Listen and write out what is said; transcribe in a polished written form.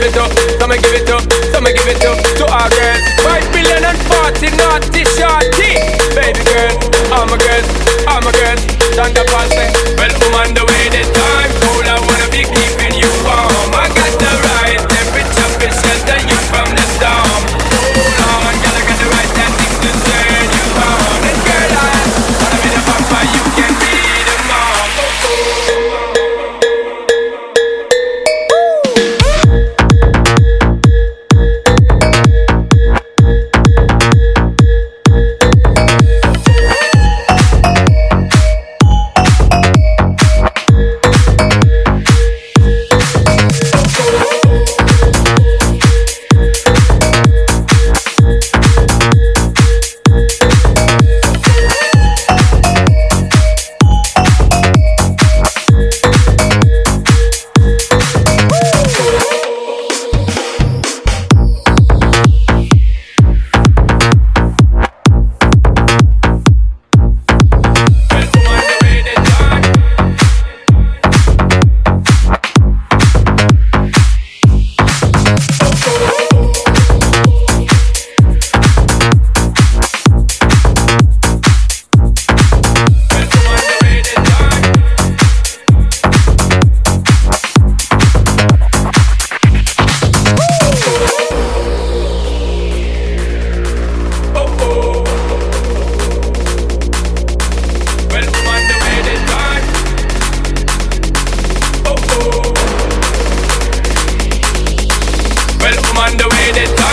give it up, so me give it up, so me give it up to our girls. 5 billion and 40 naughty shorty. Baby girl, all my girls, all my girls. Shonda Paul say, well, I'm on the way this time. Cold, I wanna be keeping you warm. I got the right temperature to shelter you from the storm. Hold on, girl, I got the right tactics to turn you on. And girl, I wanna be the papa, you can be the mom. On the way that